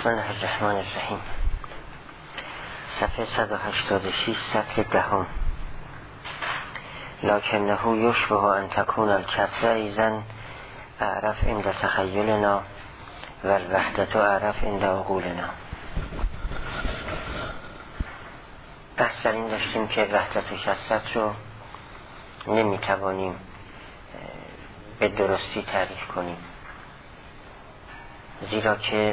بسم الله الرحمن الرحیم. صفحه 186 سطر دهم. لکنه یشبه ان تکون الکسره ایزن اعرف عند تخیلنا و الوحدت اعرف عند عقولنا. بحث در این داشتیم که وحدت و کثرت رو نمیتوانیم به درستی تعریف کنیم، زیرا که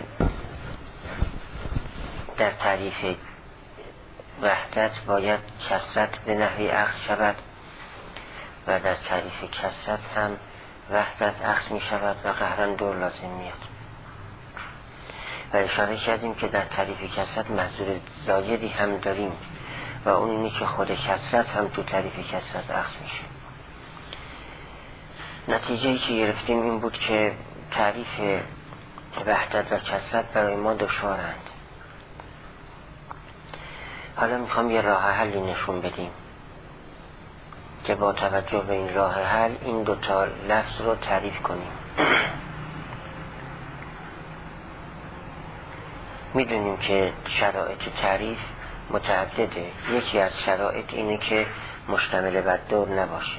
در تعریف وحدت باید کثرت به نحوی اخذ شود و در تعریف کثرت هم وحدت اخذ می شود و قهرن دور لازم میاد. و اشاره کردیم که در تعریف کثرت محضور زایدی هم داریم و اون اینه که خود کثرت هم تو تعریف کثرت اخذ میشه. نتیجه‌ای که گرفتیم این بود که تعریف وحدت و کثرت برای ما دشوارند. حالا میخوام یه راه حلی نشون بدیم که با توجه به این راه حل این دوتا لفظ رو تعریف کنیم. میدونیم که شرایط تعریف متعدده. یکی از شرایط اینه که مشتمل بر دور نباشه.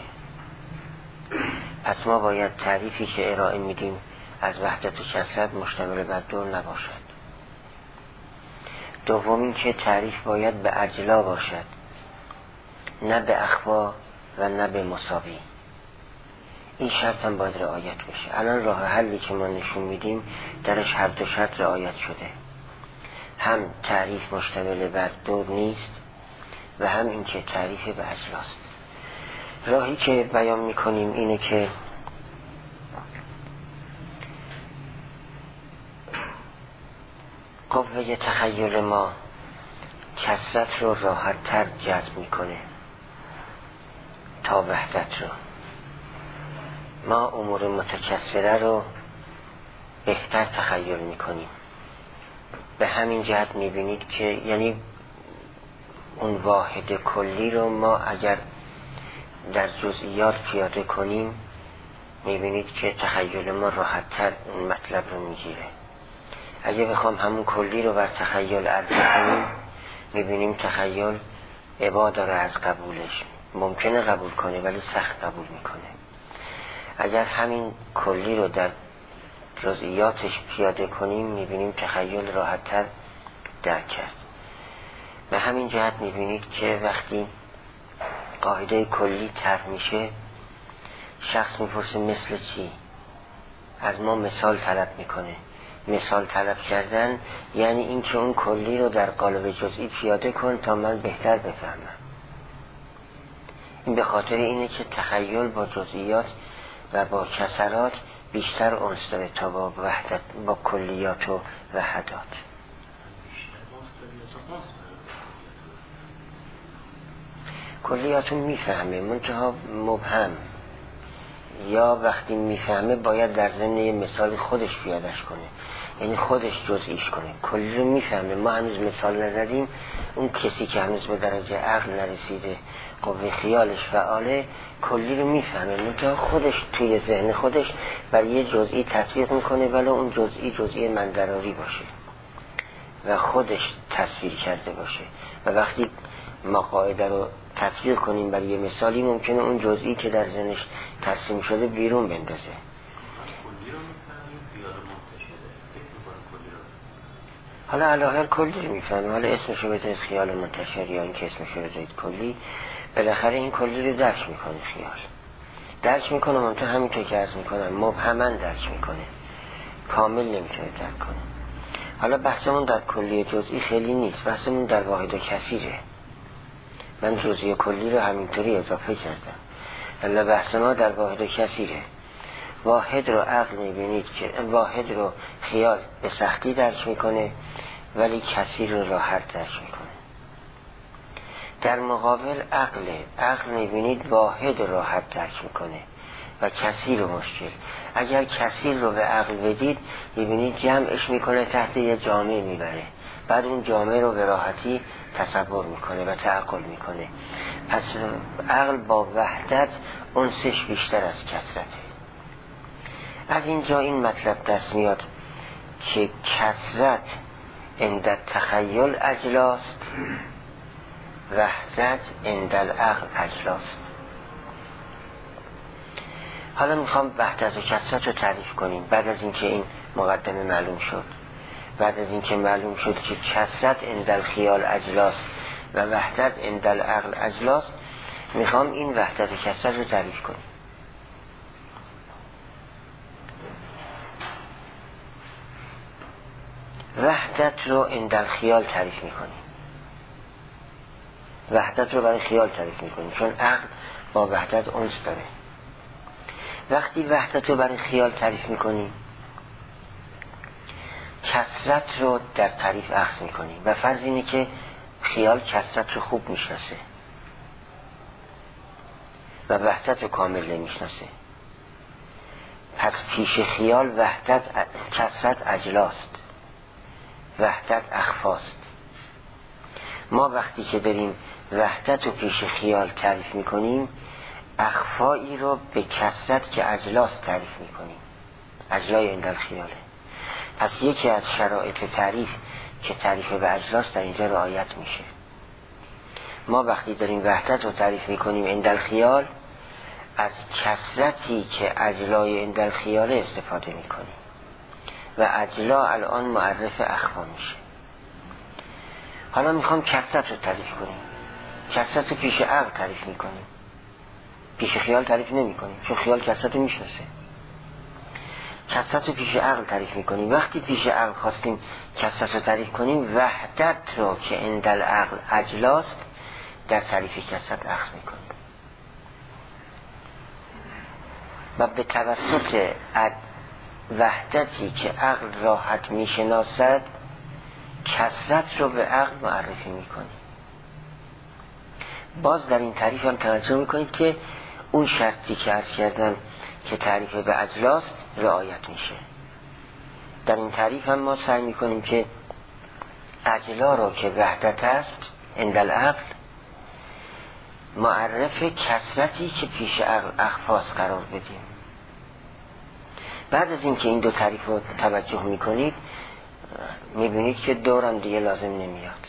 پس ما باید تعریفی که ارائه میدیم از وحدت و کثرت مشتمل بر دور نباشد. دوم این که تعریف باید به اجلا باشد، نه به اخوا و نه به مساوی. این شرط هم باید رعایت بشه. الان راه حلی که ما نشون میدیم درش هر دو شرط رعایت شده. هم تعریف مشتمل بر دور نیست و هم این که تعریف به اجلاست. راهی که بیان میکنیم اینه که قوه تخیل ما کثرت رو راحت تر جذب میکنه تا وحدت رو. ما امور متکثره رو بهتر تخیل میکنیم. به همین جهت میبینید که یعنی اون واحد کلی رو ما اگر در جزئیات پیاده کنیم میبینید که تخیل ما راحت تر اون مطلب رو میگیره. اگه بخوام همون کلی رو بر تخیل عرضه کنیم میبینیم تخیل ابا داره از قبولش. ممکنه قبول کنه ولی سخت قبول میکنه. اگر همین کلی رو در جزئیاتش پیاده کنیم میبینیم تخیل راحت تر درک کرد. به همین جهت میبینید که وقتی قاعده کلی طرح میشه شخص میپرسه مثل چی؟ از ما مثال طلب میکنه. مثال طلب کردن یعنی این که اون کلی رو در قالب جزئی پیاده کن تا من بهتر بفهمم. این به خاطر اینه که تخیل با جزئیات و با کسرات بیشتر انس داره تا با وحدت، با کلیات و وحدات. کلیاتو میفهمه منتها مبهم، یا وقتی میفهمه باید در ضمن یه مثال خودش پیادش کنه، یعنی خودش جزئیش کنه. کلی رو میفهمه. ما هنوز مثال نزدیم. اون کسی که هنوز به درجه عقل نرسیده، قوه خیالش فعاله، کلی رو میفهمه منتها خودش توی ذهن خودش برای یه جزئی تطبیق میکنه ولو اون جزئی منظراری باشه و خودش تصویر کرده باشه. و وقتی ما قاعده رو تطبیق کنیم برای یه مثالی ممکنه اون جزئی که در ذهنش ترسیم شده بیرون بندازه. حالا علاوه کلی رو میفهمه. حالا اسمشو بذارید خیال منتشر یا این که اسمشو بذارید کلی، بالاخره این کلی رو درک میکنه. خیال درک میکنه منتها همینطور که عرض میکنم مبهما درک میکنه، کامل نمیتونه درک کنه. حالا بحثمون در کلی جزئی خیلی نیست، بحثمون در واحد و کثیره. من جزئی کلی رو همینطوری اضافه کردم. حالا بحث ما در واحد و کثیره. واحد رو عقل میبینید که واحد رو خیال به سختی درک میکنه ولی کثیر رو راحت درک میکنه. در مقابل عقل میبینید واحد رو راحت درک میکنه و کثیر رو مشکل. اگر کثیر رو به عقل بدید میبینید جمعش میکنه تحت یه جامعه میبره، بعد اون جامعه رو به راحتی تصور میکنه و تعقل میکنه. پس عقل با وحدت انسش بیشتر از کثرته. از اینجا این مطلب دست میاد که کثرت عند التخیل اجلاست، وحدت عند العقل اجلاست. حالا میخوام وحدت و کثرت رو تعریف کنیم. بعد از اینکه این مقدمه معلوم شد، بعد از اینکه معلوم شد که کثرت عند الخیال اجلاست و وحدت عند العقل اجلاست، میخوام این وحدت و کثرت رو تعریف کنیم. وحدت رو عند الخیال تعریف میکنیم. وحدت رو برای خیال تعریف میکنیم، چون عقل با وحدت انس داره. وقتی وحدت رو برای خیال تعریف میکنیم، کثرت رو در تعریف اخذ میکنیم و فرض اینه که خیال کثرت رو خوب میشناسه و وحدت رو کامل نمیشناسه. پس پیش خیال وحدت کثرت اجلاست، وحدت اخفاست. ما وقتی که داریم وحدت رو پیش خیال تعریف میکنیم، اخفایی رو به کثرت که اجلاست تعریف میکنیم. اجلای عند الخیاله. پس یکی از شرایط تعریف که تعریف به اجلاست در اینجا رعایت میشه. ما وقتی داریم وحدت رو تعریف میکنیم عند الخیال، از کثرتی که اجلای عند الخیاله استفاده میکنیم و اجلا الان معرف اخفا میشه. حالا میخوام کثرت رو تعریف کنیم. کثرت رو پیش عقل تعریف میکنیم، پیش خیال تعریف نمی کنیم، چون خیال کثرت رو میشناسه. کثرت رو پیش عقل تعریف میکنیم. وقتی پیش عقل خواستیم کثرت رو تعریف کنیم، وحدت رو که عند العقل اجلاست در تعریف کثرت اخذ میکنیم و به توسط وحدتی که عقل راحت میشناسد، کثرت رو به عقل معرفی میکنیم. باز در این تعریف هم توجه میکنید که اون شرطی که عرض کردم که تعریف به اجلاست رعایت میشه. در این تعریف هم ما سعی میکنیم که اجلا رو که وحدت است عند العقل معرف کثرتی که پیش عقل اخفاس قرار بدیم. بعد از اینکه این دو تعریف رو توجه میکنید، میبینید که دورم دیگه لازم نمیاد.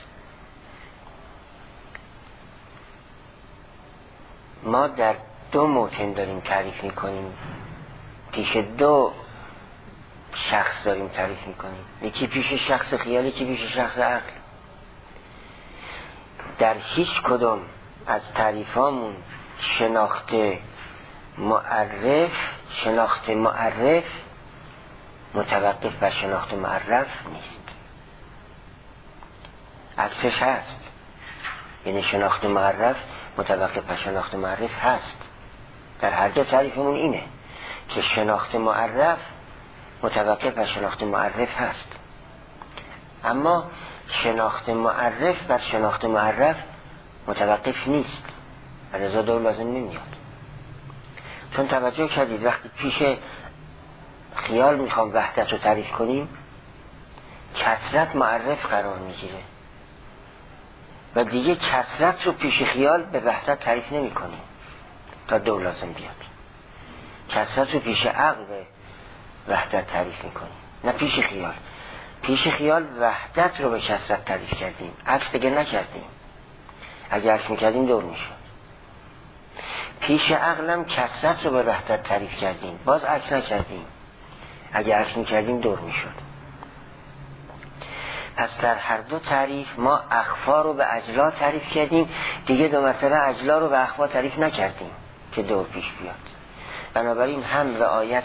ما در دو موطن داریم تعریف میکنیم، پیش دو شخص داریم تعریف میکنیم، یکی پیش شخص خیال، یکی پیش شخص عقل. در هیچ کدوم از تعریفامون شناخت معرف متوقف بر شناخت معرف نیست، عکسش هست. یعنی شناخت معرف متوقف بر شناخت معرف هست. در هر دو تعریفمون اینه که شناخت معرف متوقف بر شناخت معرف هست، اما شناخت معرف بر شناخت معرف متوقف نیست، لذا دور لازم نمیاد. چون توجه کردید وقتی پیش خیال میخوام وحدت رو تعریف کنیم، کثرت معرف قرار میگیره و دیگه کثرت رو پیش خیال به وحدت تعریف نمی کنیم تا دور لازم بیاد. کثرت رو پیش عقل به وحدت تعریف می کنیم، نه پیش خیال. پیش خیال وحدت رو به کثرت تعریف کردیم، عکس دیگه نکردیم. اگه عکس میکردیم دور میشد. پیش عقلم کثرت رو به وحدت تعریف کردیم، باز عکس نکردیم. اگه عکس میکردیم دور میشد. پس در هر دو تعریف ما اخفا رو به اجلا تعریف کردیم، دیگه دو مرتبه اجلا رو به اخفا تعریف نکردیم که دور پیش بیاد. بنابراین هم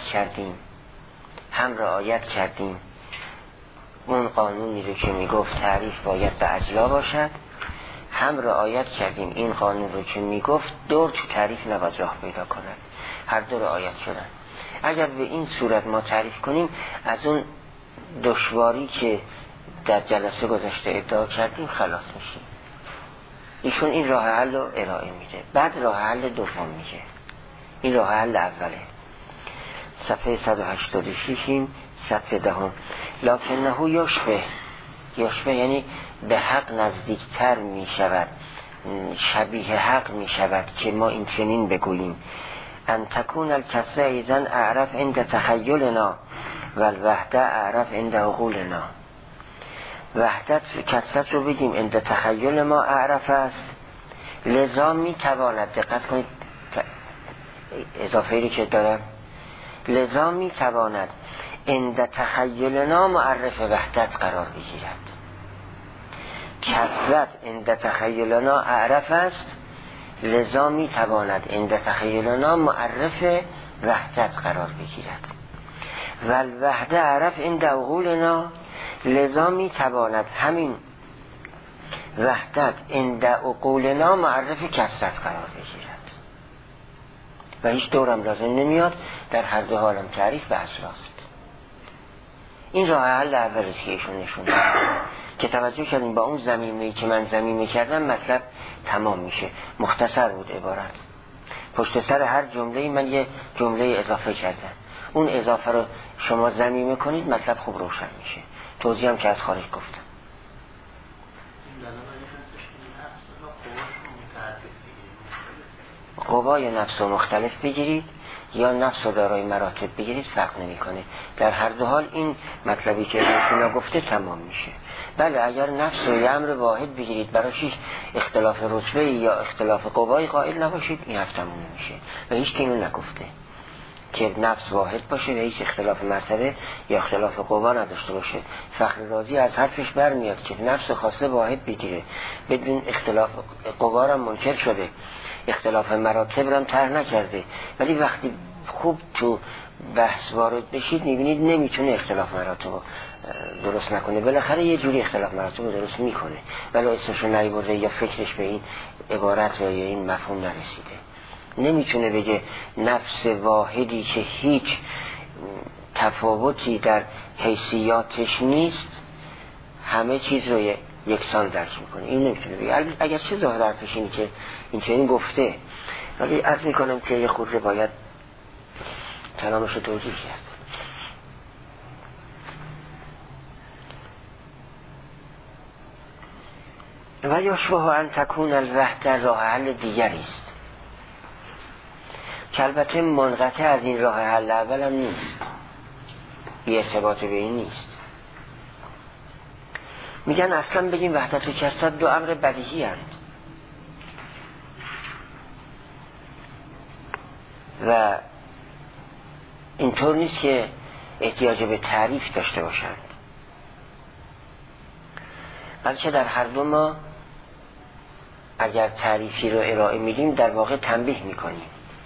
رعایت کردیم اون قانونی رو که میگفت تعریف باید به اجلا باشد، هم رعایت کردیم این قانون رو که میگفت دور تو تعریف نباید راه پیدا کند. هر دو رعایت شدن. اگر به این صورت ما تعریف کنیم، از اون دشواری که در جلسه گذشته ادعا کردیم خلاص میشیم. ایشون این راه حل رو ارائه میده، بعد راه حل دوم میگه. این راه حل اوله، صفحه 186 صفحه 10. لکنه یشبه یعنی به حق نزدیکتر میشود، شبیه حق میشود که ما این چنین بگوییم: ان تکون الکسره ایزن اعرف عند تخیلنا و الوحده اعرف عند عقولنا. وحدت کثرت رو بگیم عند تخیل ما اعرف است، لذا میتواند، دقت کنید اضافه ای که دارم، لذا میتواند عند تخیلنا معرف وحدت قرار بگیرد. کثرت عند تخیلنا اعرف است، لذا میتواند عند تخیلنا معرف وحدت قرار بگیرد. و الوحده عرف عند عقولنا، لذا میتواند همین وحدت عند عقولنا معرف کثرت قرار بگیرد. و هیچ دورم لازم نمیاد، در هر دو حالم تعریف به اصلاست. این راه حل اولی که ایشون نشون داد که توجه کردیم با اون ضمیمه‌ای که من ضمیمه کردم مطلب تمام میشه. مختصر بود عبارت، پشت سر هر جمله‌ای من یه جمله اضافه کردم، اون اضافه رو شما ضمیمه کنید مطلب خوب روشن میشه. توضیح هم که از خارج گفتم. قوای نفس رو مختلف بگیرید یا نفس رو دارای مراتب بگیرید فرق نمیکنه. در هر دو حال این مطلبی که اینا گفته تمام میشه. بله اگر نفس رو یه امر واحد بگیرید برایش اختلاف رتبه یا اختلاف قوای قائل نباشید، این هفتمون میشه و هیچ که اینو نگفته که نفس واحد باشه و هیچ اختلاف مرتبه یا اختلاف قوا نداشته باشه. فخر رازی از حرفش برمیاد که نفس خاصه واحد بگیره بدون اختلاف قوا را منکر شده، اختلاف مراتب را طرح نکرده، ولی وقتی خوب تو بحث وارد بشید میبینید نمیتونه اختلاف مراتب درست نکنه، بالاخره یه جوری اختلاف مراتب درست میکنه ولی اسمشو نیورده یا فکرش به این عبارت یا این مفهوم نرسیده. نمیتونه بگه نفس واحدی که هیچ تفاوتی در حیثیاتش نیست همه چیز رو یکسان درک میکنه، این نمیتونه بگه. اگر چه ظاهر حرفش اینه که این چنین گفته، ولی عرض میکنم که یه خورده باید کلامش رو توجیه کرد. و یشبه ان تکون الوحده راه حل دیگری است که البته منقطع از این راه حل اول هم نیست، بی ارتباط به این نیست. میگن اصلا بگیم وحدت و کثرت دو امر بدیهی هستند و اینطور نیست که احتیاج به تعریف داشته باشند، بلکه در هر دو ما اگر تعریفی رو ارائه میدیم در واقع تنبیه میکنیم.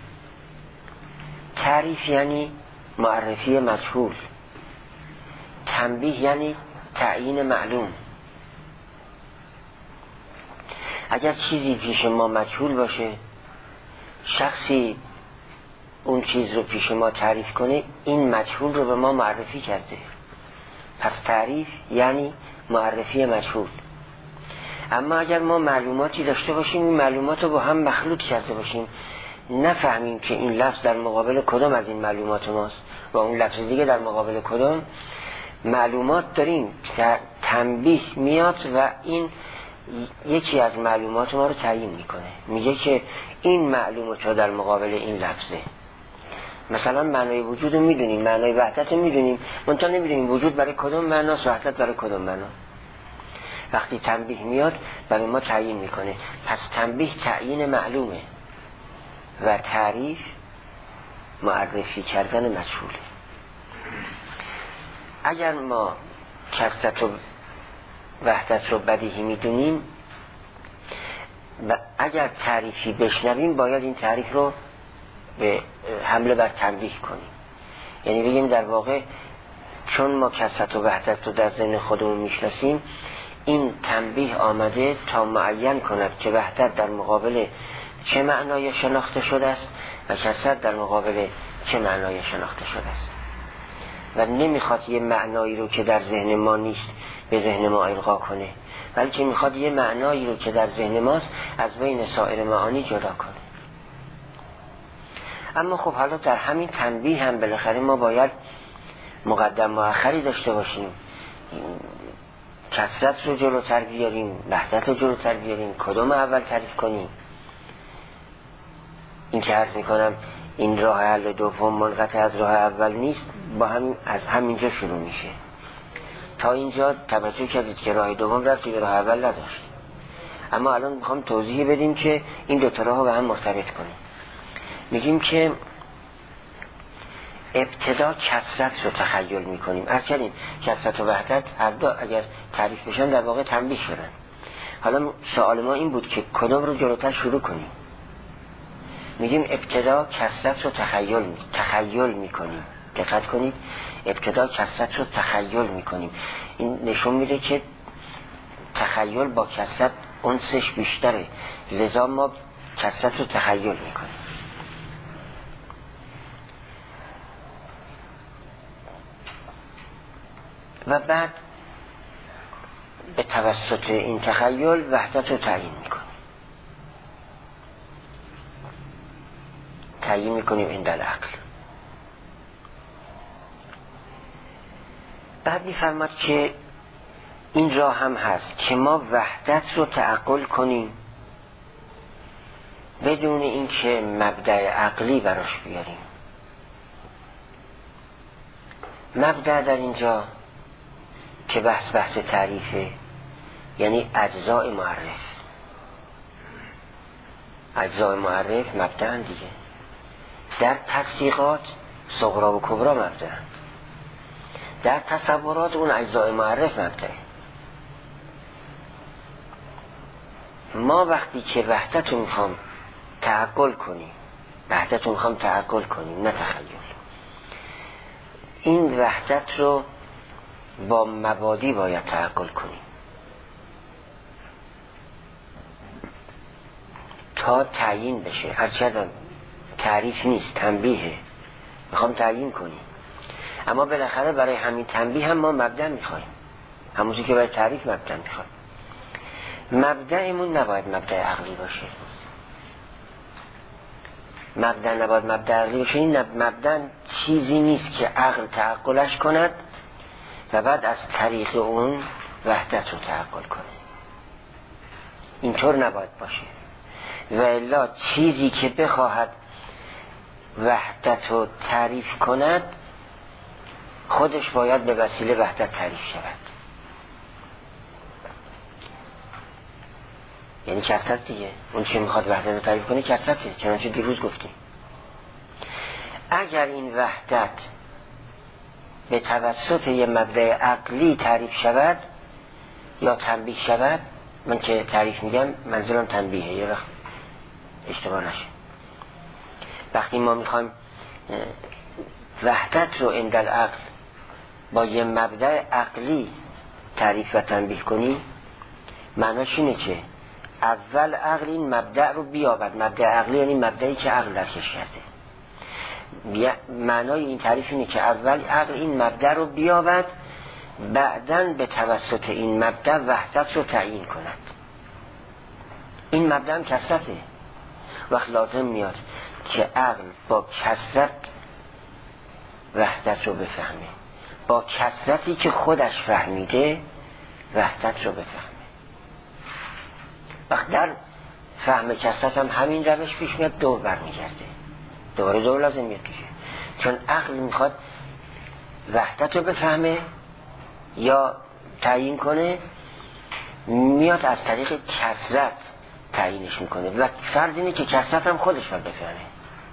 تعریف یعنی معرفی مجهول، تنبیه یعنی تعیین معلوم. اگر چیزی پیش ما مجهول باشه، شخصی اون چیز رو پیش ما تعریف کنه، این مجهول رو به ما معرفی کرده، پس تعریف یعنی معرفی مجهول. اما اگر ما معلوماتی داشته باشیم، این معلومات رو با هم مخلوط کرده باشیم، نفهمیم که این لفظ در مقابل کدام از این معلومات ماست و اون لفظ دیگه در مقابل کدام، معلومات داریم، تنبیه میاد و این یکی از معلومات ما رو تعیین میکنه، میگه که این معلومات در مقابل این لفظه. مثلا معنای وجود رو میدونیم، معنای وحدت رو میدونیم، منتها نمیدونیم وجود برای کدام معناست، وحدت برای کدام معنا. وقتی تنبیه میاد برای ما تعیین میکنه، پس تنبیه تعیین معلومه و تعریف معرفی کردن مجهوله. اگر ما کثرت و وحدت رو بدیهی میدونیم و اگر تعریفی بشنویم باید این تعریف رو به حمله بر تنبیه کنیم، یعنی بگیم در واقع چون ما کثرت و وحدت رو در ذهن خودمون میشناسیم، این تنبیه آمده تا معین کند که وحدت در مقابل چه معنای شناخته شده است و کثرت در مقابل چه معنای شناخته شده است، و نمیخواد یه معنایی رو که در ذهن ما نیست به ذهن ما القا کنه، بلکه میخواد یه معنایی رو که در ذهن ماست از بین سایر معانی جدا کنه. اما خب حالا در همین تنبیه هم بالاخره ما باید مقدم مؤخری داشته باشیم، کثرت رو جلوتر بیاریم، وحدت رو جلوتر بیاریم، کدوم اول تعریف کنیم. این که عرض میکنم این راه حل دوم منقطع از راه اول نیست، با هم از همینجا شروع میشه تا اینجا توجه کردید که راه دوم رفتی به راه اول نداشت، اما الان میخوام توضیح بدیم که این دو تا راه رو به هم مرتبط کنیم. میگیم که ابتدا کثرت رو تخیل میکنیم. از کردیم کثرت و وحدت هر دو اگر تعریف بشن در واقع تنبیه شدن. حالا سوال ما این بود که کدوم رو جلوتر شروع کنیم. میگیم ابتدا کثرت رو تخیل میکنیم. دقت کنید، ابتدا کثرت رو تخیل میکنیم. این نشون میده که تخیل با کثرت انسش بیشتره، لذا ما کثرت رو تخیل میکنیم. و بعد به توسط این تخیل وحدت رو تعیین میکنیم این در عقل. بعد میفرماد که این راه هم هست که ما وحدت رو تعقل کنیم بدون این که مبدأ عقلی براش بیاریم. مبدأ در اینجا که بحث تعریفه، یعنی اجزاء معرف. اجزاء معرف مبدأ دیگه. در تصدیقات صغرا و کبرا مبدأ، در تصورات اون اجزاء معرف مبدأ. ما وقتی که وحدت رو میخوام تعقل کنیم، نه تخیل، این وحدت رو با مبادی باید تعقل کنیم تا تعیین بشه. هر چقدر تعریف نیست، تنبیهه، میخوام تعیین کنیم. اما بالاخره برای همین تنبیه هم ما مبدأ میخوایم، همونجوری که برای تعریف مبدأ میخوایم. مبدأمون نباید مبدأ عقلی باشه. این مبدأ چیزی نیست که عقل تعقلش کند و بعد از طریق اون وحدت رو تعقل کنه. اینطور نباید باشه. و الا چیزی که بخواهد وحدت رو تعریف کند خودش باید به وسیله وحدت تعریف شود. یعنی کثرت دیگه. اون چی میخواد وحدت رو تعریف کنه کثرته، چنانچه دیروز گفتیم. اگر این وحدت به توسط یه مبدأ عقلی تعریف شود یا تنبیه شود، من که تعریف میگم منظورم تنبیهه، یه وقت اشتباه نشه. وقتی ما میخوایم وحدت رو عند العقل با یه مبدأ عقلی تعریف و تنبیه کنیم، معناش اینه که اول عقل این مبدأ رو بیابد. مبدأ عقلی یعنی مبدأی که عقل درکش کرده. معنای این تعریف اینه که اول عقل این مبدأ رو بیابد، بعداً به توسط این مبدأ وحدت رو تعیین کند. این مبدأ هم کثرته. وقت لازم میاد که عقل با کثرت وحدت رو بفهمه، با کثرتی که خودش فهمیده وحدت رو بفهمه. وقت در فهم کثرت هم همین روش پیش میاد، دور برمیگرده، دوباره دور لازم میاد پیشه. چون عقل میخواد وحدت رو بفهمه یا تعیین کنه، میاد از طریق کثرت تعیینش میکنه و فرض اینه که کثرت هم خودش رو بفهمه.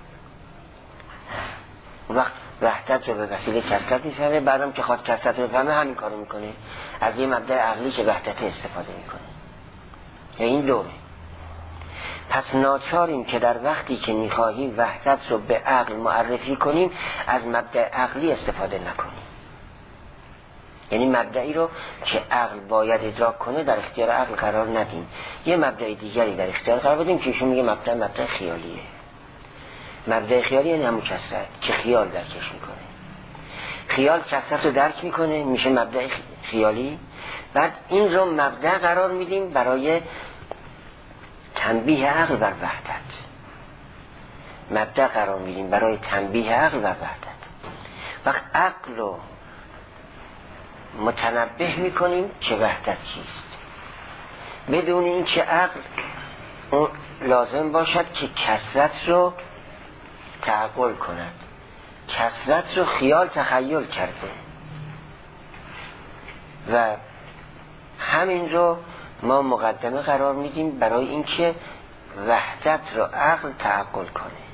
وقت وحدت رو به وسیله کثرت میفهمه، بعدم که خواهد کثرت رو بفهمه همین کارو میکنه، از یه مبدأ عقلی که وحدت استفاده میکنه. این دوره. پس ناچاریم که در وقتی که میخواهیم وحدت رو به عقل معرفی کنیم از مبدأ عقلی استفاده نکنیم. یعنی مبدئی رو که عقل باید ادراک کنه در اختیار عقل قرار ندیم، یه مبدأ دیگری در اختیار قرار بدیم که ایشون میگه مبدأ خیالیه. مبدأ خیالی یعنی همون کثرت که خیال درکش میکنه. خیال کثرت رو درک میکنه، میشه مبدأ خیالی. بعد این رو مبدأ قرار میدیم برای تنبیه عقل بر وحدت. مبدأ قرار میدیم برای تنبیه عقل بر وحدت. وقت عقل رو متنبه میکنیم که وحدت چیست، بدون این که عقل لازم باشد که کثرت رو تعقل کند. کثرت رو خیال تخیل کرده. و همین رو ما مقدمه قرار میدیم برای اینکه وحدت رو عقل تعقل کنه.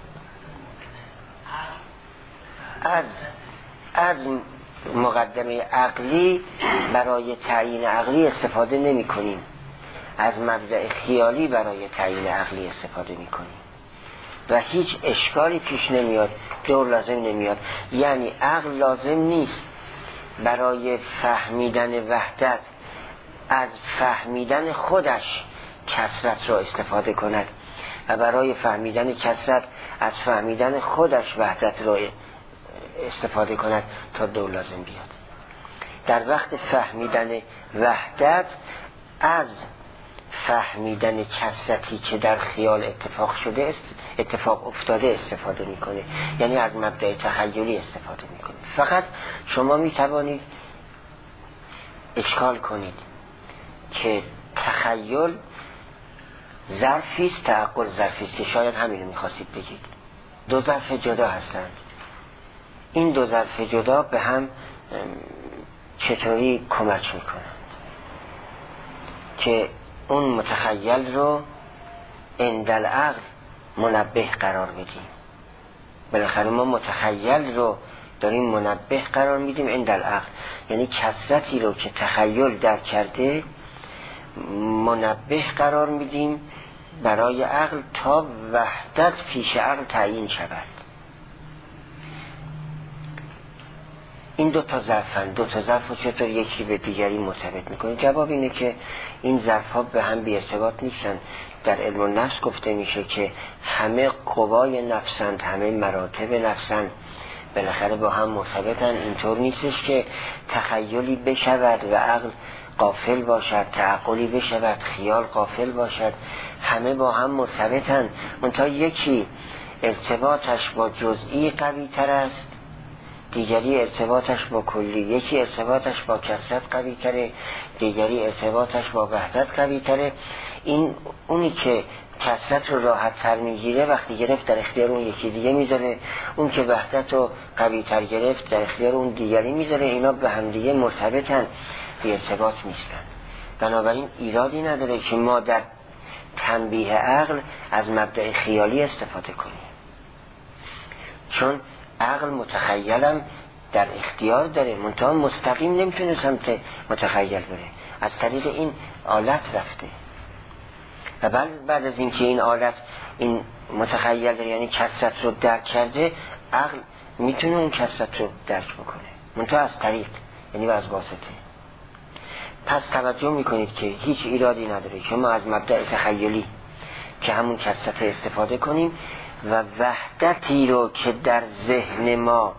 از مقدمه عقلی برای تعیین عقلی استفاده نمی کنیم، از مبدأ خیالی برای تعیین عقلی استفاده می کنیم و هیچ اشکالی پیش نمیاد، دور لازم نمیاد. یعنی عقل لازم نیست برای فهمیدن وحدت از فهمیدن خودش کثرت را استفاده کند و برای فهمیدن کثرت از فهمیدن خودش وحدت را استفاده کند تا دور لازم بیاد. در وقت فهمیدن وحدت از فهمیدن کثرتی که در خیال اتفاق افتاده استفاده میکنه، یعنی از مبدأ تخیلی استفاده میکنه. فقط شما میتوانید اشکال کنید که تخیل ظرفیست، تعقل ظرفیست، که شاید همین رو میخواستید بگید. دو ظرف جدا هستند. این دو ظرف جدا به هم چطوری کمک میکنند که اون متخیل رو عند العقل منبه قرار بدیم. بالاخره ما متخیل رو داریم منبه قرار میدیم عند العقل، یعنی کثرتی رو که تخیل درک کرده منبه قرار میدیم برای عقل تا وحدت پیش عقل تعیین شود. این دو تا ظرفن، دو تا ظرف رو چطور یکی به دیگری مرتبط میکنه؟ جواب اینه که این ظرف ها به هم بی ارتباط نیستن. در علم النفس گفته میشه که همه قوای نفسند، همه مراتب نفسند، بالاخره با هم مرتبطن. اینطور نیستش که تخیلی بشود و عقل غافل باشد، تعقلی بشود خیال غافل باشد. همه با هم مرتبطن، منتها یکی ارتباطش با جزئی قوی تر است، دیگری ارتباطش با کلی. یکی ارتباطش با کثرت قوی تره، دیگری ارتباطش با وحدت قوی تره. اونی که کثرت رو راحت تر میگیره وقتی گرفت در اختیار اون یکی دیگه میذاره، اون که وحدت رو قوی تر گرفت در اختیار اون دیگری میذاره. اینا به هم دیگه مرتبطن، بی ارتباط نیستن. بنابراین ایرادی نداره که ما در تنبیه عقل از مبدأ خیالی استفاده کنیم، چون عقل متخیلم در اختیار داره، منتها مستقیم نمیتونه سمت متخیل بره، از طریق این آلت رفته. و بعد از اینکه این آلت این متخیل داره، یعنی کثرت رو درک کرده، عقل میتونه اون کثرت رو درک بکنه، منتها از طریق، یعنی از واسطه. پس توجه میکنید که هیچ ایرادی نداره که ما از مبدأ تخیلی که همون کثرت استفاده کنیم و وحدتی رو که در ذهن ما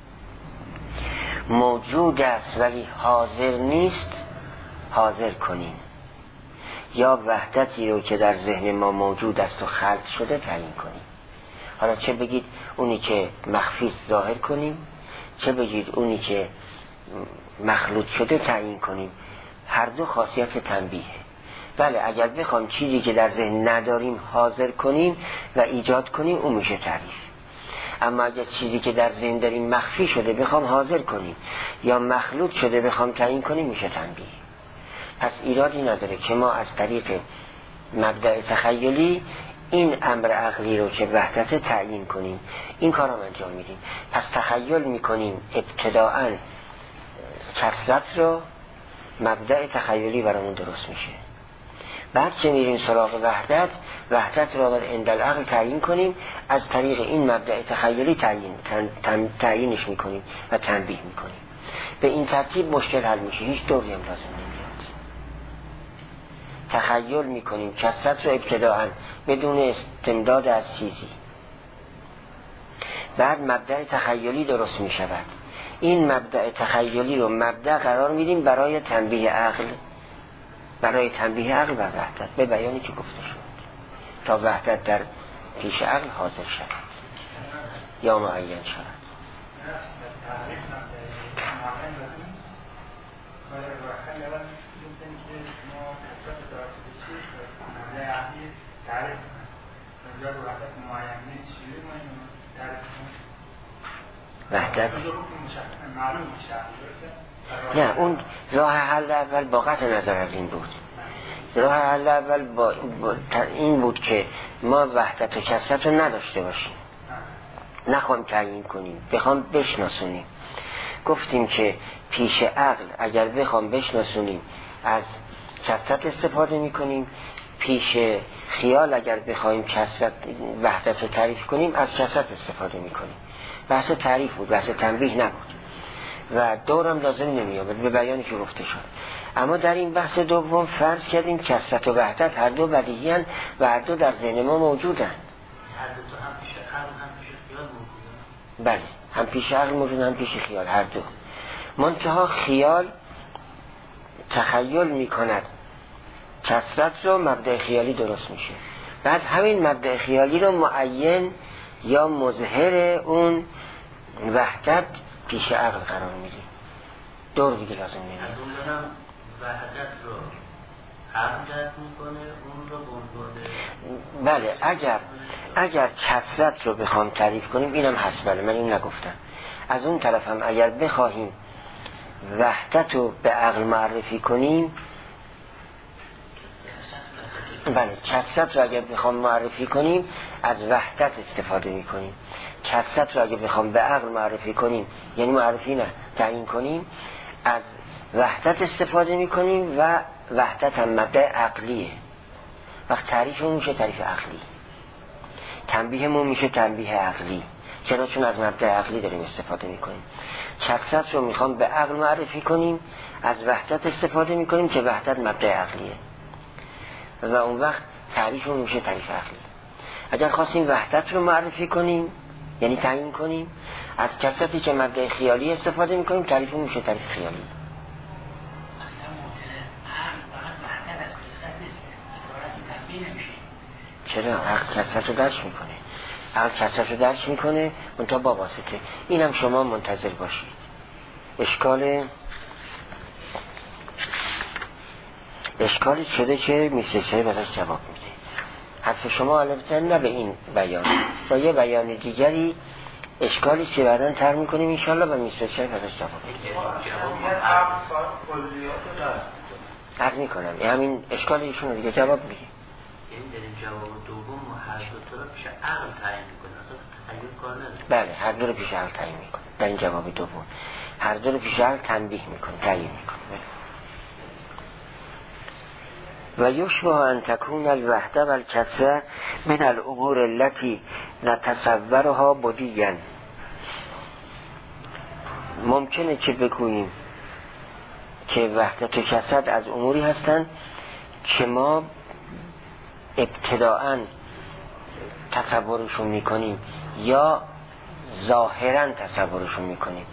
موجود است ولی حاضر نیست حاضر کنیم، یا وحدتی رو که در ذهن ما موجود است و خلق شده تعیین کنیم. حالا چه بگید اونی که مخفی ظاهر کنیم، چه بگید اونی که مخلوط شده تعیین کنیم. هر دو خاصیت تنبیه. بله، اگر بخوام چیزی که در ذهن نداریم حاضر کنیم و ایجاد کنیم، اون میشه تعریف. اما اگر چیزی که در ذهن داریم مخفی شده بخوام حاضر کنیم یا مخلوط شده بخوام تعیین کنیم، میشه تنبیه. پس ایرادی نداره که ما از طریق مبدأ تخیلی این امر عقلی رو که وحدت تعیین کنیم، این کار رو انجام میدیم. پس تخیل میکنیم ابتداءً کثرت رو، مبدأ تخیلی برامون درست میشه. بعد که میریم سراغ وحدت رو باید عند العقل تعیین کنیم، از طریق این مبدأ تخیلی تعیینش میکنیم و تنبیه میکنیم. به این ترتیب مشکل حل میشه، هیچ دوری هم لازم نمیاد. تخیل میکنیم کثرت رو ابتداءً بدون استمداد از چیزی، بعد مبدأ تخیلی درست میشود. این مبدأ تخیلی رو مبدأ قرار میدیم برای تنبیه عقل، برای تنبیه عقل و وحدت، به بیانی که گفته شد، تا وحدت در پیش عقل حاضر شود یا معین شود. وحدت نه، اون راه حل اول با قطع نظر از این بود. راه حل اول با این بود که ما وحدت و کثرت رو نداشته باشیم، نخوام تعیین کنیم، بخوام بشناسونیم. گفتیم که پیش عقل اگر بخوام بشناسونیم از کثرت استفاده میکنیم، پیش خیال اگر بخوایم کثرت وحدت رو تعریف کنیم از کثرت استفاده میکنیم. بحث تعریف بود، بحث تنبیه نبود و دورم لازم نمیاد به بیانی که گفته شد. اما در این بحث دوم فرض کردیم کثرت و وحدت هر دو بدیهی هستند و هر دو در ذهن ما موجودند. هر دو تا هم پیش عقل هم پیش خیال موجودند. بله، هم پیش عقل موجود هم پیش خیال، هر دو. منتها خیال تخیل میکند کثرت رو مبدأ خیالی درست میشه، بعد همین مبدأ خیالی رو معین یا مظهر اون وحدت پیش عقل قرار میدیم. دور دیگه لازم نمیاد. از اون دارم وحدت رو عقل درک میکنه، اون رو بنباده. بله، اگر کثرت رو بخوام تعریف کنیم اینم هست، بله من این نگفتم. از اون طرف هم اگر بخواهیم وحدت رو به عقل معرفی کنیم، بله کثرت رو اگر بخوام معرفی کنیم از وحدت استفاده میکنیم. کثرت رو اگر بخوام به عقل معرفی کنیم، یعنی معرفی نه تعیین کنیم، از وحدت استفاده میکنیم و وحدت هم مبدأ عقلیه. وقت تعریفمون میشه تعریف عقلی، تنبیهمون میشه تنبیه عقلی. چرا؟ چون از مبدأ عقلی داریم استفاده میکنیم. کثرت رو میخوام به عقل معرفی کنیم، از وحدت استفاده میکنیم که وحدت مبدأ عقلیه و اون وقت تعریفمون میشه تعریف عقلی. اگر خواستیم وحدت رو معرفی کنیم یعنی تعیین کنیم، از کثرتی که مبدأ خیالی استفاده میکنیم، تعریفمون میشه تعریف خیالی. چرا؟ عقل کثرت رو درک میکنه، عقل کثرت رو درک میکنه منتها با واسطه. اینم شما منتظر باشید. اشکالی شده که میسه براش جواب میده. حرف شما البته نه به این بیان، با یه بیان دیگری اشکالی که بعداً تر میکنیم انشالله و میسه براش جواب میده. عرض میکنم همین اشکال ایشون دیگه جواب میده. یعنی در این جواب دوم هر دو تا رو پیش عقل تعیین میکنه، اصلا تخیل کار نداره. بله، هر دو رو پیش عقل تعیین میکنه. در این جواب دوم هر دو رو پیش عقل تنبیه میکنه، تعیین میکنه. و یشبه ان تکون الوحده و الکثره من الامور التي نتصورها بدیاً. ممکنه که بگوییم که وحدت و کثرت از اموری هستند که ما ابتداءً تصورشون میکنیم یا ظاهراً تصورشون میکنیم.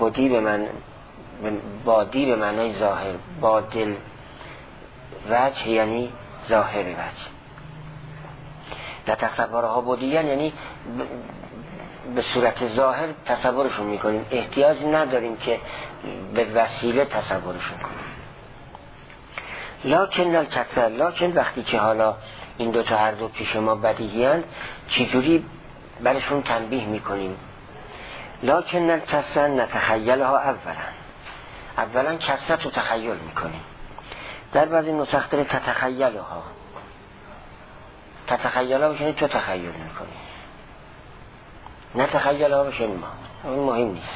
بادی به معنای ظاهر، بادل وجه یعنی ظاهر وجه. در تصورها بودیان یعنی به صورت ظاهر تصورشون میکنیم، احتیاج نداریم که به وسیله تصورشون کنیم. لکن وقتی که حالا این دو تا هر دو پیش ما بدیهی‌اند، چجوری برشون تنبیه میکنیم؟ لکن الکثره نتخیلها اولا کثرت رو تخیل میکنیم. در بعضی نسخ داره تتخیلها بشه تو تخیل میکنی، نه تخیلها بشه ما، این مهم نیست.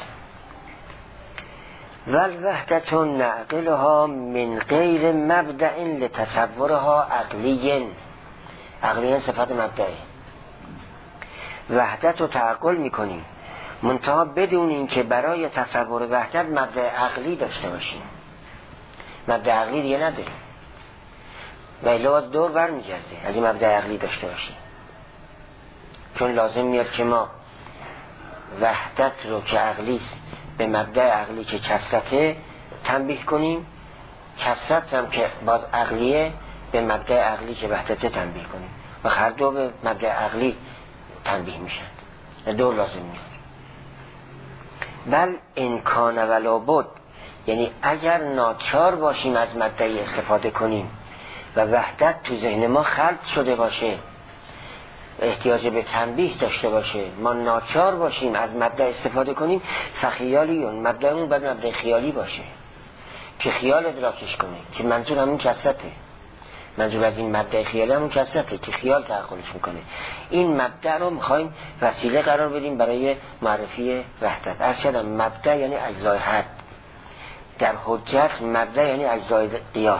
والوحدت نعقلها من غیر مبدأ لتصورها عقلیًا صفت مبدأه. وحدت رو تعقل میکنیم منتها بدون این که برای تصور وحدت مبدأ عقلی داشته باشیم. مبدأ عقلی دیگه نداریم و لواز دور برمیگرده اگه مبدأ عقلی داشته باشیم، چون لازم میاد که ما وحدت رو که عقلیست به مبدأ عقلی که کثرته تنبیه کنیم، کثرت هم که باز عقلیه به مبدأ عقلی که وحدته تنبیه کنیم و هر دو به مبدأ عقلی تنبیه میشن. دور لازم میاد. بل امکان ولا بد، یعنی اگر ناچار باشیم از مبدأی استفاده کنیم و وحدت تو ذهن ما خلق شده باشه احتیاج به تنبیه داشته باشه، ما ناچار باشیم از مبدأ استفاده کنیم، فخیالیون مبدأ اون باید مبدأ خیالی باشه که خیال ادراکش کنه، که منظور همون کثرته، منظور از این مبدأ خیالی همون کثرته که خیال تعقلش میکنه. این مبدأ رو میخوایم وسیله قرار بدیم برای معرفی وحدت. ارشد مبدأ یعنی اجزای حد، در حجت مبدأ یعنی اجزای قیاس.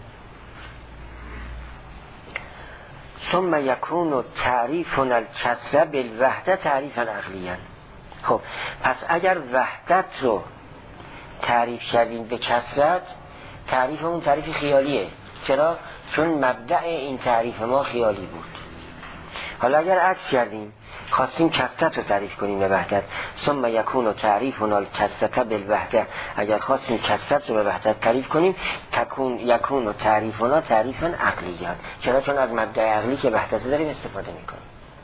ثم یکون تعریفنا الکسر بالوحدت تعریفا عقلیا. خب پس اگر وحدت رو تعریف کردیم به کثرت، تعریف اون تعریف خیالیه. چرا؟ چون مبدأ این تعریف ما خیالی بود. حالا اگر عکس کردیم، خواستیم کثرت رو تعریف کنیم به وحدت، ثم یکون تعریفنا الکسر بالوحدت، اگر خواستیم کثرت رو به وحدت تعریف کنیم، یکون تعریفنا تعریفا عقلیا. چرا؟ چون از مبدأ عقلی که وحدت داریم استفاده میکنیم.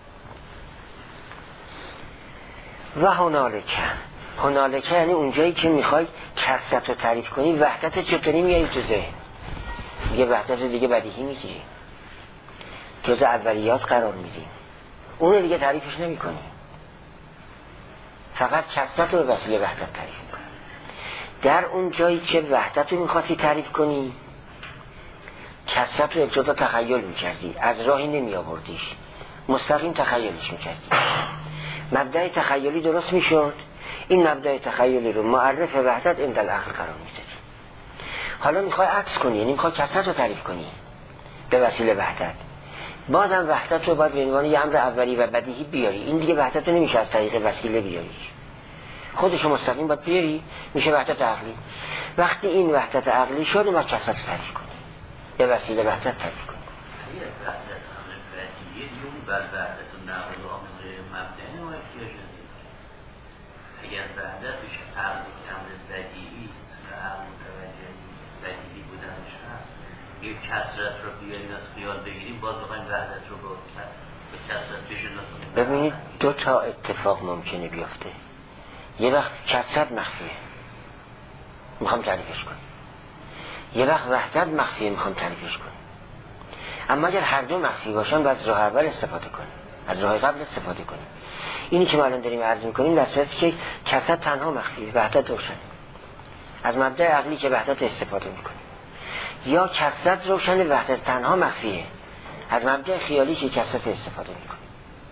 و هنالک یعنی اونجایی که میخوای کثرت رو تعریف کنی، وحدت چطوری میاری تو ذهن؟ دیگه وحدت رو دیگه بدیهی میگیری، جز اولیات قرار میدیم، اون رو دیگه تعریفش نمی کنی، فقط کثرت رو به وسیله وحدت تعریف میکنی. در اون جایی که وحدت رو میخواستی تعریف کنی، کثرت رو ابتدا تخیل میکردی، از راهی نمی آوردیش، مستقیم تخیلش میکردی. مبدأ تخیلی درست میشد، این مبدأ تخیلی رو معرف وحدت عند العقل قرار میدادی. حالا میخوای عکس کنی، یعنی میخوای کثرت رو تعریف کنی به وسیله وحدت، بازم وحدت رو باید به عنوان یه امر اولی و بدیهی بیاری. این دیگه وحدت رو نمیشه از طریق وسیله بیاری، خودش رو مستقیم باید بیاری، میشه وحدت عقلی. وقتی این وحدت عقلی شد، اون باید کثرت رو تعریف کنی، به وسیله وحدت تعریف کنی. اگر وحدتش امر بدیهی و امر متوجه بدیهی بودنش هست، یک کثرت رو بیاریم از خیال بگیریم، باز بخوایم وحدت رو به کثرت بشناسیم. ببینید دو تا اتفاق ممکنه بیفته. یه وقت کثرت مخفیه، میخوام تعریفش کنم، یه وقت وحدت مخفیه، میخوام تعریفش کنم. اما اگر هر دو مخفی باشن، باید از راه اول استفاده کنیم، از راه قبل استفاده کنیم. اینی که ما الان داریم عرض میکنیم در صورتی که کثرت تنها مخفیه، وحدت روشنه، از مبدأ عقلی که وحدت استفاده میکنیم. یا کثرت روشنه، وحدت تنها مخفیه، از مبدأ خیالی که کثرت استفاده میکنیم.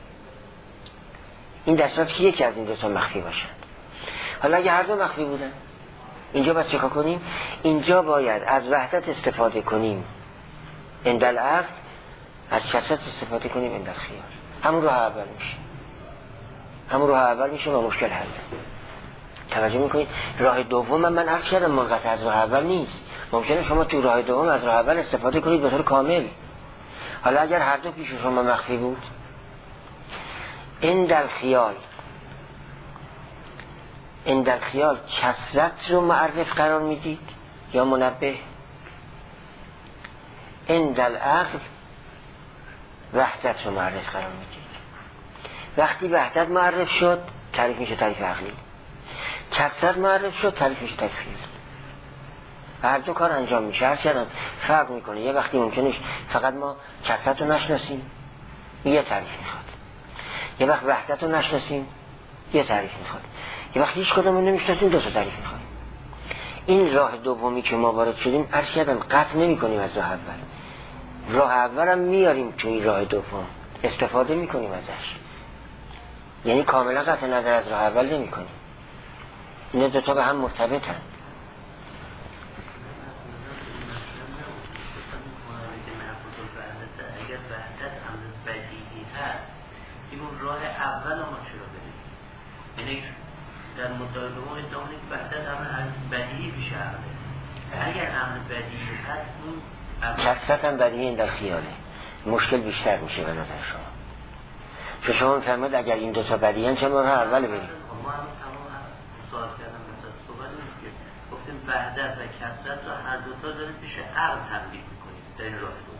این در صورتی که یکی از این دو تا مخفی باشن. حالا اگه هر دو مخفی بودن، اینجا باید چیکار کنیم؟ اینجا باید از وحدت استفاده کنیم عند العقل، از کثرت استفاده کنیم عند الخیال. همون راه اول میشه، و مشکل حل. توجه میکنید؟ راه دوم من عرض کردم منقطع از راه اول نیست. ممکنه شما تو راه دوم از راه اول استفاده کنید به طور کامل. حالا اگر هر دو پیش شما مخفی بود، عند الخیال کثرت رو معرف قرار میدید یا منبه؟ عند العقل وحدت رو معرف قرار میدید. وقتی وحدت معرف شد، تعریف میشه تعریف عقلی. کثرت معرف شد، تعریف میشه تعریف خیالی. هر دو کار انجام میشه. هر چقدر فرق میکنه. یه وقتی ممکنه فقط ما کثرت رو نشناسیم، یه تعریف میخواد. یه وقت وحدت رو نشناسیم، یه تعریف میخواد. یه وقت هیچ کدوم رو نمیشناسیم، دو تا تعریف میخواد. این راه دومی که ما وارد شدیم، عرض کردم قطع نمی کنیم از راه اول. راه اول هم میاریم تو این راه دوم، استفاده میکنیم ازش. یعنی کاملا قطع نظر از راه اول نمی کنیم. اینا دوتا به هم مرتبطن. اگر وحدت امر بدیهی هست، این راه اول ما چرا بریم؟ یعنی در مدعای دوم ادعا که وحدت امر بدیهی پیش عقله. اگر امر بدیهی هست، اون کثرت هم بدیهی این در خیاله، مشکل بیشتر میشه به نظر شما. چون شما میفهمید اگر این دوتا بدیهی هم، چرا راه اول بریم؟ ما هم تمام سوال کردم مثلا صحبت نیست که گفتیم وحدت و کثرت رو هر دوتا داریم پیش عقل تنبیه میکنیم در این راه دوم.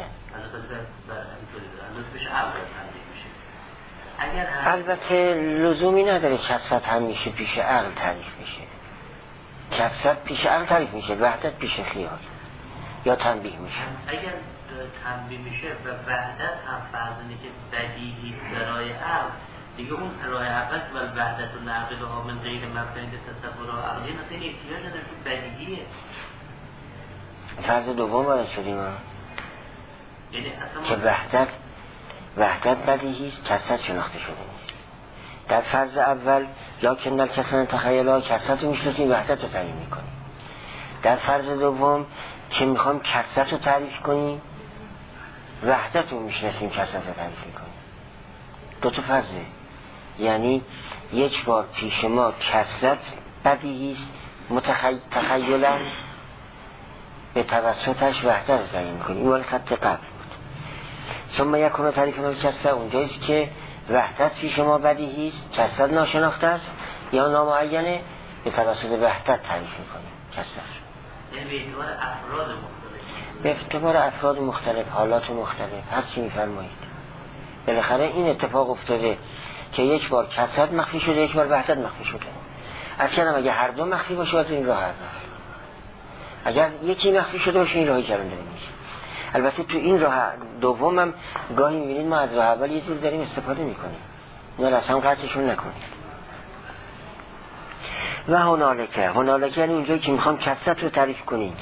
البته لزومی نداره کثرت همیشه پیش عقل تعریف میشه. کثرت پیش عقل تعریف میشه، وحدت پیش خیال. یا تنبیه میشه. اگر تنبیه میشه و وحدت هم فرض اینه که بدیهی برای عقل، دیگه اون راه اول که وحدت و نقل ها من غیر مبنی تصور و عقلی مثلا این احتیاج نداره که بدیهیه. فرض دوم باید شدیم یعنی که وحدت بدیهی است، کثرت شناخته شده نیست. در فرض اول لکن الکثرة تخیلا، کثرت رو میشناسیم، وحدت رو تعیین میکنیم. در فرض دوم که میخوام کثرت رو تعریف کنیم، وحدت رو میشناسیم، کثرت رو تعریف میکنیم. دو تا فرضه، یعنی یک بار پیش ما کثرت بدیهی است تخیلا، به توسطش وحدت رو تعیین میکنیم. این ولی خط قبل بود. ثم یکون تعریف الکثرة، اونجاییست که وحدت پیش ما بدیهی است، کثرت ناشناخته است یا نامعینه، به توسط وحدت تعریف میکنیم کثرت. یعنی به اعتبار افراد مختلف، به اعتبار افراد مختلف، حالات مختلف، هر چی میفرمایید. بالاخره این اتفاق افتاده که یک بار کثرت مخفی شده، یک بار وحدت مخفی شده. اصلا اگه هر دو مخفی باشه باید این راه رفت. اگر یکی مخفی شده باشه این راهی کردن داریم میشه. البته تو این راه دوم هم گاهی میبینید ما از راه اول یه جور داریم استفاده میکنیم، اینا اصلا قطعشون نکنید. و هنالک یعنی اونجایی که میخوام کثرت رو تعریف کنیم،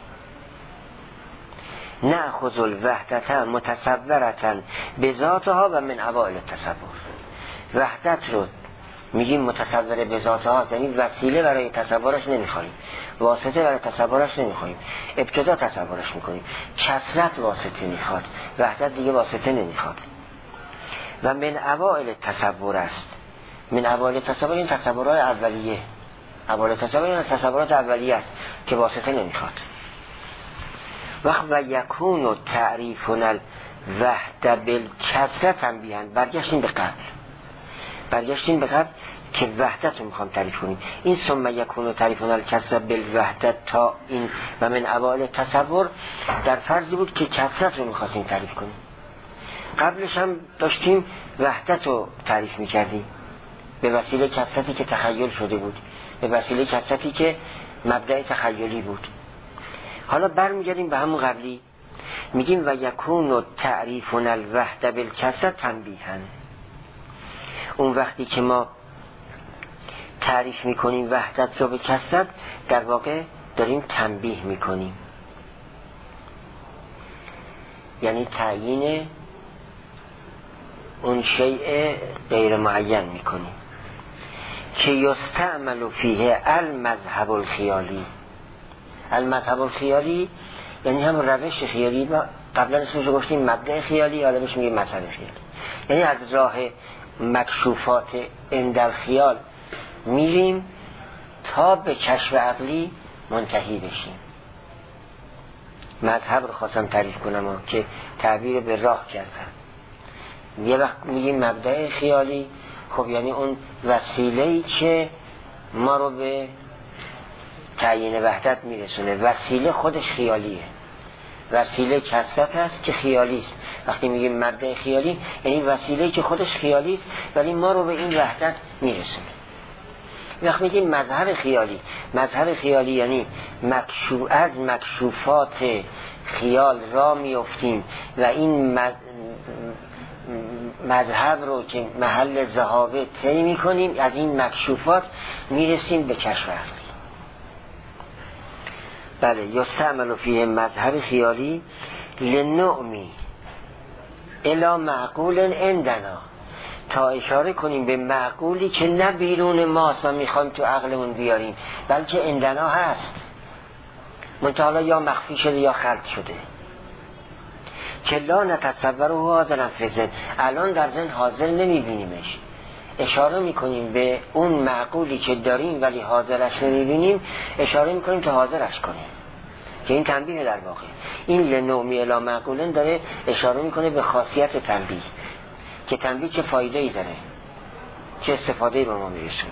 نأخذ الوحدت متصورتا بذاتها و من اوائل التصور. وحدت رو میگیم متصور بذاتها، یعنی وسیله برای تصورش نمیخوایم، واسطه برای تصورش نمیخوایم، ابتدا تصورش میکنیم. کثرت واسطه میخواد، وحدت دیگه واسطه نمیخواد. و من اوائل تصور است. من اوائل تصور این تصورات اولیه، اوائل تصور این تصورات اولیه است که واسطه نمیخواد. و یکون تعریفنا الوحده بالکثرة تنبیها، برگشتیم به قبل که وحدت رو میخوام تعریف کنیم. این ثم یکون تعریفنا الکثرة بالوحده تا این و من اوائل تصور در فرضی بود که کثرت رو میخواستیم تعریف کنیم. قبلش هم داشتیم وحدت رو تعریف میکردیم به وسیله کثرتی که تخیل شده بود، به وسیله کثرتی که مبدأ تخیلی بود. حالا برمیگردیم به همون قبلی، میگیم و یکون تعریفنا الوحده بالکثرة تنبیها. اون وقتی که ما تعریف میکنیم وحدت رو به کثرت، در واقع داریم تنبیه میکنیم، یعنی تعیین اون شیء غیر معین میکنیم که یستعمل فیه المذهب الخیالی. المذهب الخیالی یعنی هم روش خیالی، و قبلا اسمش گفتیم مبدأ خیالی، حالا بهش میگیم مذهب خیالی. یعنی از راه مکشوفات عند الخیال میریم تا به کشف عقلی منتهی بشیم. مذهب رو خواستم تعریف کنم که تعبیر به راه کردم. یه وقت میگیم مبدأ خیالی، خب یعنی اون وسیله‌ای که ما رو به تعیین وحدت میرسونه. وسیله خودش خیالیه، وسیله کثرت هست که خیالی است. وقتی میگیم مبدأ خیالی یعنی وسیله‌ای که خودش خیالی است ولی ما رو به این وحدت میرسونه. وقتی میگیم مذهب خیالی، مذهب خیالی یعنی از مکشوفات خیال را میافتیم و این مذهب رو که محل ذهابه طی میکنیم، از این مکشوفات میرسیم به کشف عقلی. بله، یستعمل فیه مذهب خیالی لنعمی الی معقول عندنا، تا اشاره کنیم به معقولی که نه بیرون ماست و میخوایم تو عقلمون بیاریم، بلکه عندنا هست، منتها یا مخفی شده یا خلق شده، که لا نتصوره حاضرا فی ذهن، الان در ذهن حاضر نمیبینیمش. اشاره میکنیم به اون معقولی که داریم ولی حاضرش نمیبینیم، اشاره میکنیم که حاضرش کنیم، که این تنبیه در واقع. این لنعمی الی معقولن داره اشاره میکنه به خاصیت تنبیه، که تنبیه چه فایده ای داره، چه استفاده ای به ما میرسونه.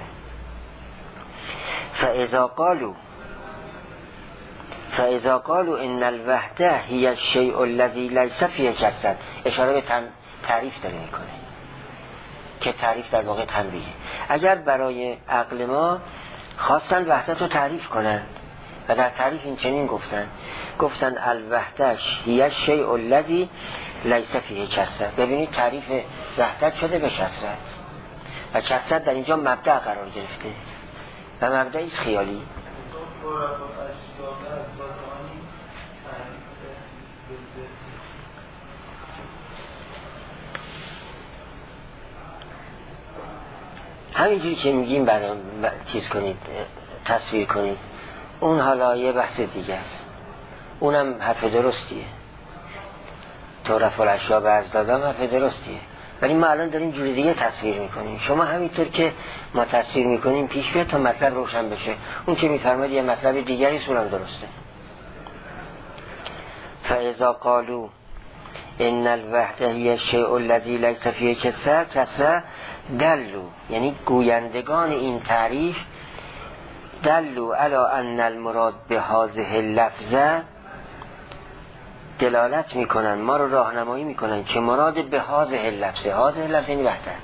فاذا قالوا ان الوحده هي الشيء الذي ليس فيه كثرة، اشاره به تعریف داره میکنه که تعریف در واقع تنبیه. اگر برای عقل ما خواستن وحدت رو تعریف کنن و در تعریف این چنین گفتن الوحدت هی الشیء الذی لیس فیه کثرت. ببینید تعریف وحدت شده به کثرت و کثرت در اینجا مبدأ قرار گرفته و مبدأی خیالی. همینجوری که میگیم برام چیز کنید، تصویر کنید، اون حالا یه بحث دیگه است، اونم حرف درستیه، تو رفع الاشیاء به ازدادم حرف درستیه، ولی ما الان داریم جوری دیگه تصویر میکنیم. شما همینطور که ما تصویر میکنیم پیش بیاد تا مطلب روشن بشه. اون که میفرماید یه مطلب دیگری اونم درسته. فاذا قالوا ان الوحده هی الشیء الذی لیس فیه کثرت دلو، یعنی گویندگان این تعریف دلو علی ان المراد به هذه اللفظه، دلالت میکنن، ما رو راهنمایی میکنن که مراد به هذه اللفظه، هذه اللفظه یعنی وحدت.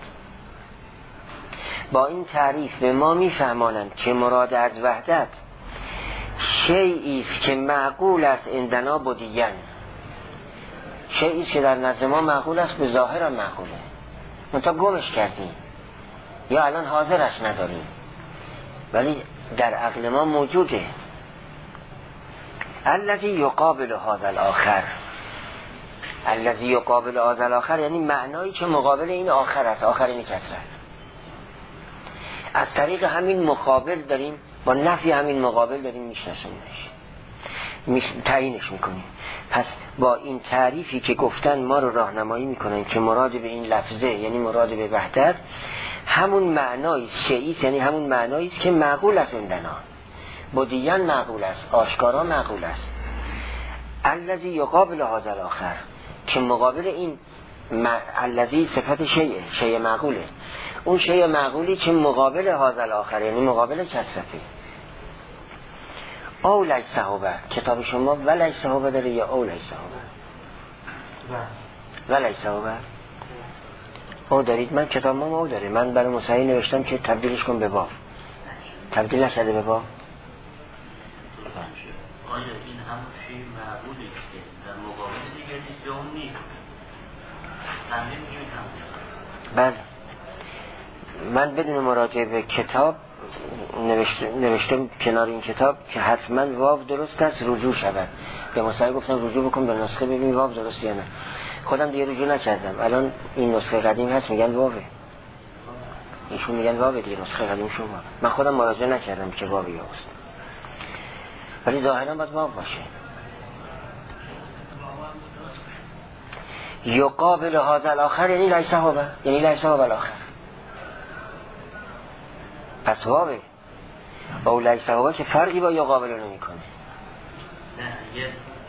با این تعریف به ما میفهمانند که مراد از وحدت شیئی است که معقول است عندنا بدیعاً، شیئی است که در نزد ما معقول است، به ظاهر هم معقوله، منتها گمش کردیم یا الان حاضرش نداریم، ولی در عقل ما موجوده. الذی یقابل هذا الاخر، الذی یقابل هذا الاخر یعنی معنایی که مقابل این آخر است، آخر این کثرت. از طریق همین مقابل داریم، با نفی همین مقابل داریم میشناسیمش، تعیینش میکنیم. پس با این تعریفی که گفتن ما رو راهنمایی میکنن که مراد به این لفظه یعنی مراد به وحدت همون معنایی است، شیئی یعنی همون معنایی است که معقول است عندنا، بدیعاً معقول است، آشکارا معقول است. الذی یقابل هذا الاخر، که مقابل این الذی صفت شیء معقوله، اون شیء معقولی که مقابل هذا الاخر یعنی مقابل کثرته. او لیس هو، کتاب شما ولیس هو داره یا او لیس هو؟ ولیس هو او دارید؟ من کتاب ما او داره، من برای مصحح نوشتم که تبدیلش کن به واو، تبدیل نشده به واو. آیا این همون شیء معقولی که در مقابل دیگه نیست یا اون نیست؟ همین میگیم بله. من بدون مراجعه به کتاب نوشتم کنار این کتاب که حتما واو درست است، رجوع شود. به مصحح گفتم رجوع بکن به نسخه ببین واو درست یا نه. خودم دیگه رجوع نکردم. الان این نسخه قدیم هست میگن واوه، ایشون میگن واوه دیگه، نسخه قدیم شما. من خودم مراجعه نکردم که واوی هست، ولی ظاهرا باید واو باشه. یقابل هذا الاخر یعنی لیس هو، یعنی لیس هو الاخر، پس واوه. او لیس هو که فرقی با یقابل نمیکنه. نه یه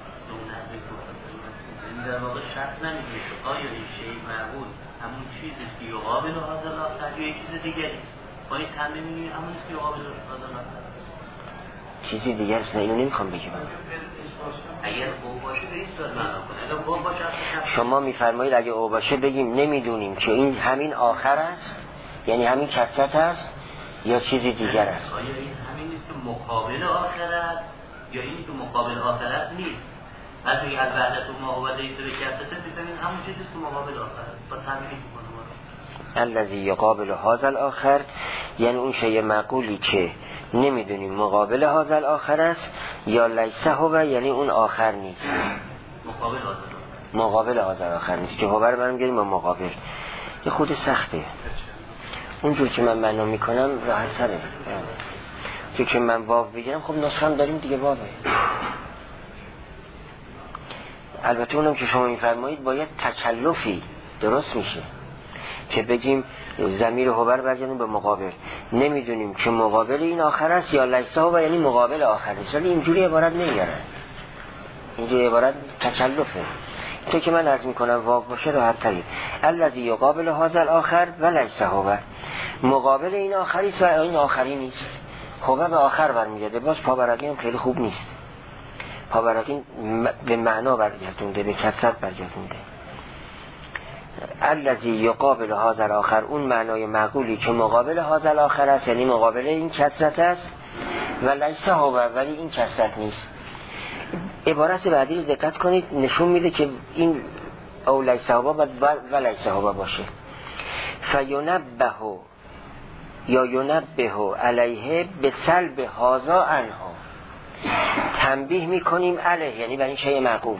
در واقع شرط نمیگه آیا این شیء معقول همون چیزی که یقابل هذا الاخر یا یک چیز دیگری است. با این تنبیه میگیم همون چیزی که یقابل هذا الاخر چیزی دیگر است. نه اینو نمیخوام بگم. اگر او باشه به این صورت معنا کنه، اگر او باشه شما میفرمایید اگه او باشه بگیم نمیدونیم که این همین آخر است یعنی همین کثرت است یا چیزی دیگر است. آیا این همین نیست که مقابل آخر است یا اینی که مقابل آخر است نیست؟ از روی الوحدت و ما هو لیس به کثرت میفهمید همون چیزی است که مقابل آخر است. با تنبیه میکنه الذی یقابل هذا الاخر یعنی اون شیء معقولی که نمیدونیم مقابل هذا الاخر است، یا لیس هو یعنی اون آخر نیست، مقابل هذا الاخر نیست که هو رو برمیگردیم با مقابل. یه خود سخته اونجور که من معنا میکنم، راحت تره. چون که من واو بگیرم خب نسخه هم داریم دیگه واوه. البته اونم که شما میفرمایید باید تکلفی درست میشه که بگیم ضمیر هوبر برگردیم به مقابل، نمیدونیم که مقابل این آخر است یا لیس هو یعنی مقابل آخر است، ولی اینجوری عبارت نمیارن، اینجوری عبارت تکلفه. تو که من عرض میکنم واو باشه راحت تری. الذی یقابل هذا الاخر و لیس هو، مقابل این آخری است و این آخری نیست. هو به آخر برمیگرده، باز پاورقی هم خیلی خوب نیست. پاورقی به معنا برگردونده، به کثرت برگردونده. الذی یقابل هذا الاخر، اون معنای معقولی که مقابل هذا الاخر است یعنی مقابل این کثرت است. و لیس هو، ولی این کسرت نیست. عبارت بعدی رو دقت کنید، نشون میده که این او لیس هو و لیس هو باشه. فینبه یا ینبه علیه به سلب هذا عنها، تنبیه میکنیم علیه یعنی بر این شیء معقول،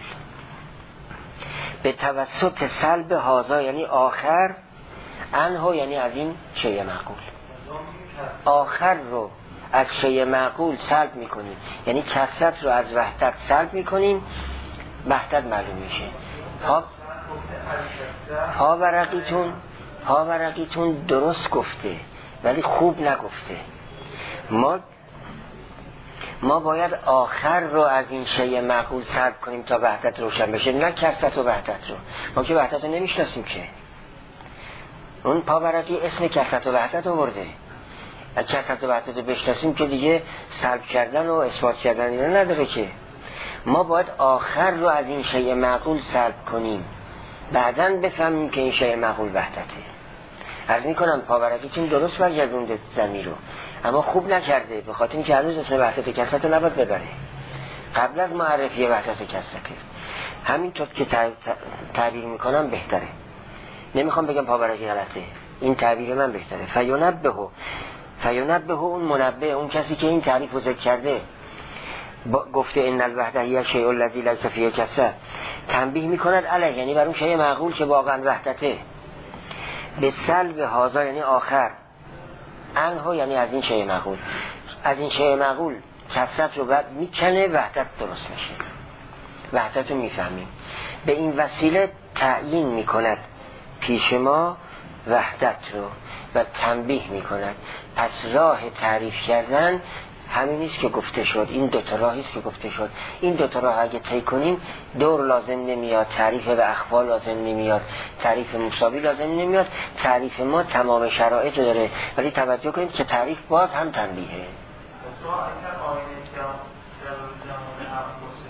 به توسط سلب هذا یعنی آخر، عنها یعنی از این شیء معقول. آخر رو از شیء معقول سلب میکنیم، یعنی کثرت رو از وحدت سلب میکنیم، وحدت معلوم میشه. ها ورقیتون درست گفته ولی خوب نگفته. ما باید آخر رو از این شیء معقول سلب کنیم تا وحدت روشن بشه، نه کثرت و وحدت رو. ما که وحدت رو نمیشناسیم که. اون پاورقی اسم کثرت و وحدت آورده. از کثرت و وحدت رو بشناسیم که دیگه سلب کردن و اثبات کردن اینا نداره که. ما باید آخر رو از این شیء معقول سلب کنیم، بعداً بفهمیم که این شیء معقول وحدته. عرض میکنم پاورقیتون درست برگردونده ضمیر رو، اما خوب نکرده، به خاطر اینکه هنوز اسم وحدت کثرت رو نباید ببره قبل از معرفی وحدت کثرت. همینطور که تعبیر میکنم بهتره، نمیخوام بگم پاورقی غلطه، این تعبیر من بهتره. فینبه اون منبه، اون کسی که این تعریف رو ذکر کرده، گفته ان الوحده هی الشیء الذی لیس فیه کثرت، تنبیه میکند علیه یعنی بر اون شیء معقول که واقعا وحدته، به سلب هذا یعنی آخر، عنها یعنی از این شیء معقول. از این شیء معقول کثرت رو بعد میکنه، وحدت درست میشه، وحدت رو میفهمیم. به این وسیله تعیین میکند پیش ما وحدت رو و تنبیه میکند. پس راه تعریف کردن همین نیست که گفته شد، این دوتا راهی است که گفته شد. این دوتا راه اگه طی کنیم دور لازم نمیاد، تعریف به اخوال لازم نمیاد، تعریف مساوی لازم نمیاد. تعریف ما تمام شرایط داره، ولی توجه کنید که تعریف باز هم تنبیهه.